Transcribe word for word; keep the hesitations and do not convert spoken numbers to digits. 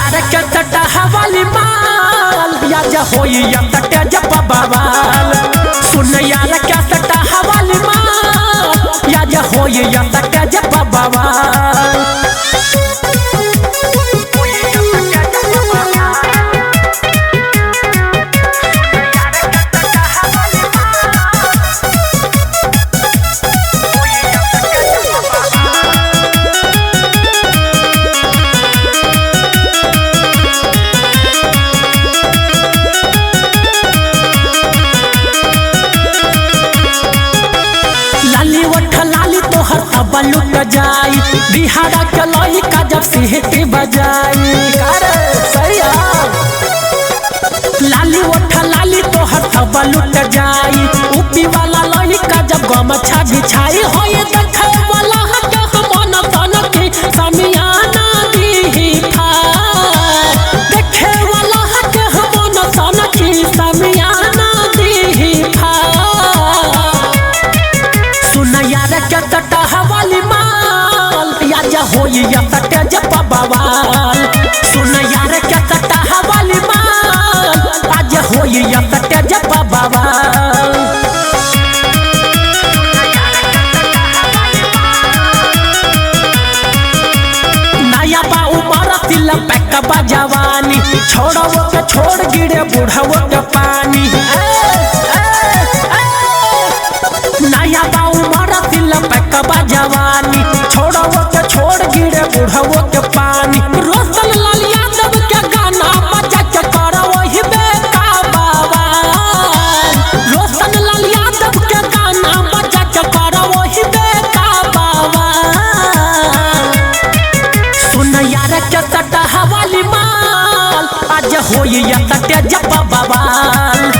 यार के तटा हवाली माल या जा होई या तटा जब बवाल सुन यार के तटा हवाली माल या जा होई या तटा जब बवाल लाली तोहर अब लुट जाई बिहारा के लई का जब सिहटी बजाई सैया लाली ओठ लाली तोहर अब लुट जाई ऊपी वाला लई का जब गमछा बिछाई होए देखे वाला के मन तन की समियाना दी फार देखे वाला के मन तन की समियाना दी फार सुन यार के तटा हवाली माल या जा होई या तटे जब बवाल सुन यार के तटा हवाली माल आज होई या तटे जब बवाल नया बा उमर तिल पैक बा जवानी छोड़ो के छोड़ गिरे बूढ़ो के पानी नया बा उमर तिल पैक बा जवानी छोड़ो के छोड़ गिरे बूढ़ो के पानी रोशन लाल यादव के गाना बजा के करो वही बेका बवाल रोशन लाल यादव के गाना बजा के करो वही बेका बवाल सुन यार के तटा हवाली माल आज होई या तटे जब बवाल